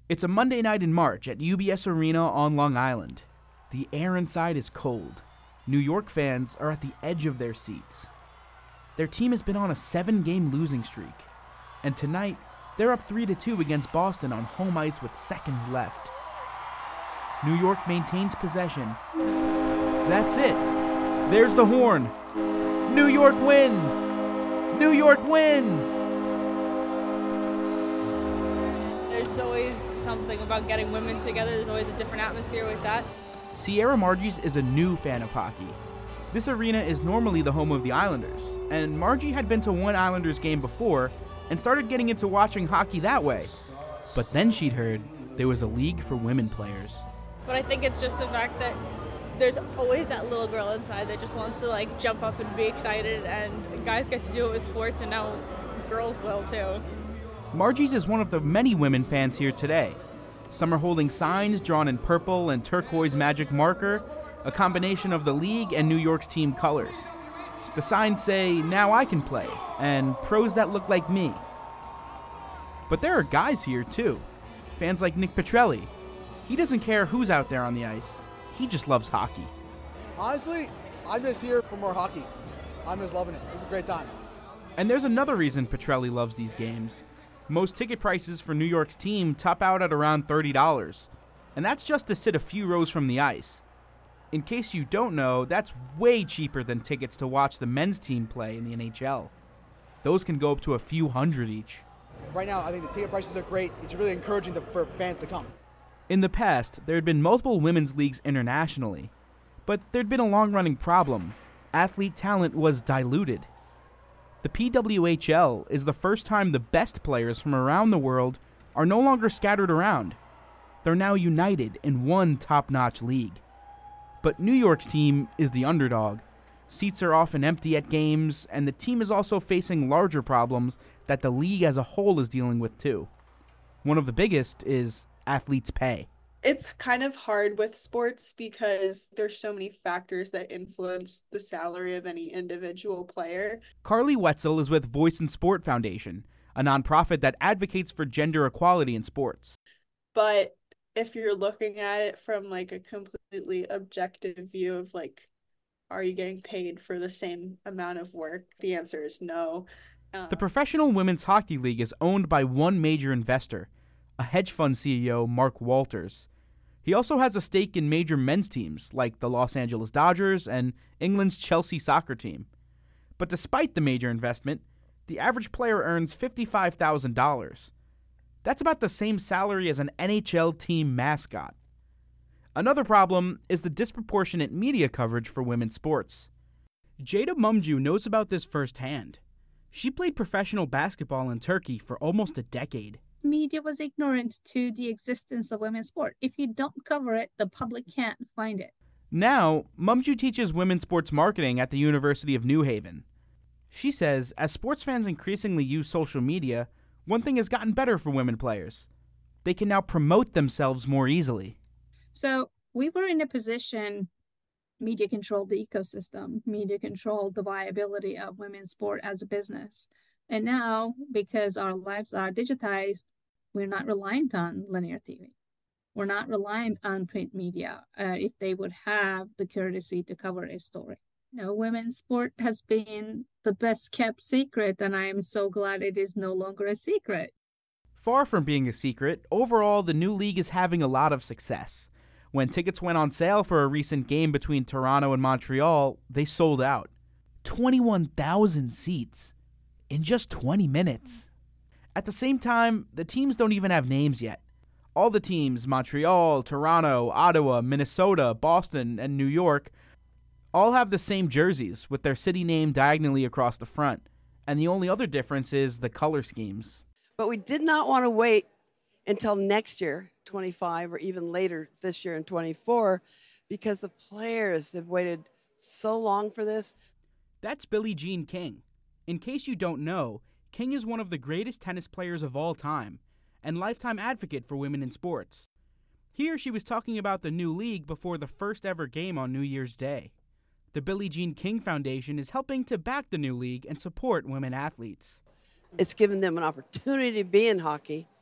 It's a Monday night in March at UBS Arena on Long Island. The air inside is cold. New York fans are at the edge of their seats. Their team has been on a 7-game losing streak, and tonight they're up 3-2 against Boston on home ice with seconds left. New York maintains possession. That's it. There's the horn. New York wins! New York wins! There's always something about getting women together. There's always a different atmosphere with that. Sierra Margie's is a new fan of hockey. This arena is normally the home of the Islanders, and Margie had been to one Islanders game before and started getting into watching hockey that way. But then she'd heard there was a league for women players. But I think it's just the fact that there's always that little girl inside that just wants to jump up and be excited, and guys get to do it with sports, and now girls will too. Margie's is one of the many women fans here today. Some are holding signs drawn in purple and turquoise magic marker, a combination of the league and New York's team colors. The signs say, "Now I can play," and "Pros that look like me." But there are guys here too. Fans like Nick Petrelli. He doesn't care who's out there on the ice. He just loves hockey. Honestly, I'm just here for more hockey. I'm just loving it. It's a great time. And there's another reason Petrelli loves these games. Most ticket prices for New York's team top out at around $30, and that's just to sit a few rows from the ice. In case you don't know, that's way cheaper than tickets to watch the men's team play in the NHL. Those can go up to a few hundred each. Right now, I think the ticket prices are great. It's really encouraging for fans to come. In the past, there had been multiple women's leagues internationally, but there'd been a long-running problem. Athlete talent was diluted. The PWHL is the first time the best players from around the world are no longer scattered around. They're now united in one top-notch league. But New York's team is the underdog. Seats are often empty at games, and the team is also facing larger problems that the league as a whole is dealing with too. One of the biggest is athletes' pay. It's kind of hard with sports because there's so many factors that influence the salary of any individual player. Carly Wetzel is with Voice in Sport Foundation, a nonprofit that advocates for gender equality in sports. But if you're looking at it from a completely objective view of are you getting paid for the same amount of work? The answer is no. The Professional Women's Hockey League is owned by one major investor, a hedge fund CEO, Mark Walters. He also has a stake in major men's teams like the Los Angeles Dodgers and England's Chelsea soccer team. But despite the major investment, the average player earns $55,000. That's about the same salary as an NHL team mascot. Another problem is the disproportionate media coverage for women's sports. Jada Mumju knows about this firsthand. She played professional basketball in Turkey for almost a decade. Media was ignorant to the existence of women's sport. If you don't cover it, the public can't find it. Now, Mumju teaches women's sports marketing at the University of New Haven. She says, as sports fans increasingly use social media, one thing has gotten better for women players. They can now promote themselves more easily. So we were in a position, media controlled the ecosystem, media controlled the viability of women's sport as a business. And now, because our lives are digitized, we're not reliant on linear TV. We're not reliant on print media if they would have the courtesy to cover a story. Women's sport has been the best kept secret, and I am so glad it is no longer a secret. Far from being a secret, overall, the new league is having a lot of success. When tickets went on sale for a recent game between Toronto and Montreal, they sold out. 21,000 seats in just 20 minutes. At the same time, the teams don't even have names yet. All the teams, Montreal, Toronto, Ottawa, Minnesota, Boston, and New York, all have the same jerseys with their city name diagonally across the front. And the only other difference is the color schemes. But we did not want to wait until next year, 25, or even later this year in 24, because the players have waited so long for this. That's Billie Jean King. In case you don't know, King is one of the greatest tennis players of all time and lifetime advocate for women in sports. Here she was talking about the new league before the first ever game on New Year's Day. The Billie Jean King Foundation is helping to back the new league and support women athletes. It's given them an opportunity to be in hockey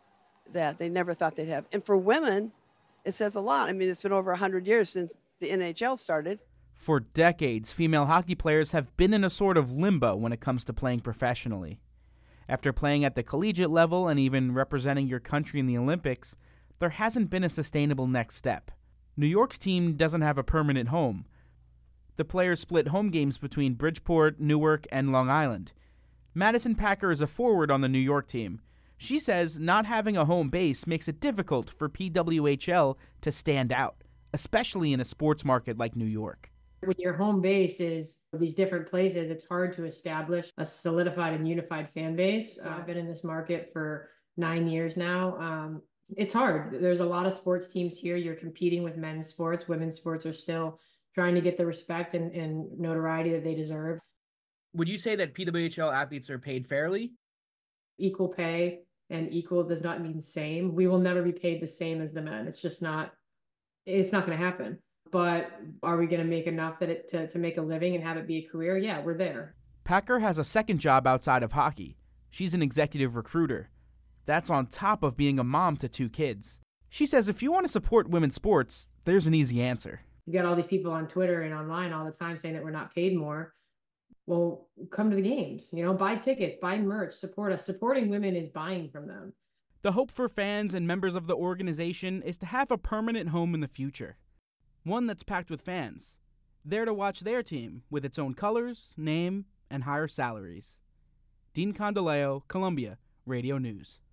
that they never thought they'd have. And for women, it says a lot. I mean, it's been over 100 years since the NHL started. For decades, female hockey players have been in a sort of limbo when it comes to playing professionally. After playing at the collegiate level and even representing your country in the Olympics, there hasn't been a sustainable next step. New York's team doesn't have a permanent home. The players split home games between Bridgeport, Newark, and Long Island. Madison Packer is a forward on the New York team. She says not having a home base makes it difficult for PWHL to stand out, especially in a sports market like New York. When your home base is these different places, it's hard to establish a solidified and unified fan base. I've been in this market for 9 years now. It's hard. There's a lot of sports teams here. You're competing with men's sports. Women's sports are still trying to get the respect and notoriety that they deserve. Would you say that PWHL athletes are paid fairly? Equal pay and equal does not mean same. We will never be paid the same as the men. It's just not, it's not going to happen. But are we going to make enough that to make a living and have it be a career? Yeah, we're there. Packer has a second job outside of hockey. She's an executive recruiter. That's on top of being a mom to 2 kids. She says if you want to support women's sports, there's an easy answer. You got all these people on Twitter and online all the time saying that we're not paid more. Well, come to the games, buy tickets, buy merch, support us. Supporting women is buying from them. The hope for fans and members of the organization is to have a permanent home in the future. One that's packed with fans, there to watch their team with its own colors, name, and higher salaries. Dean Condoleo, Columbia Radio News.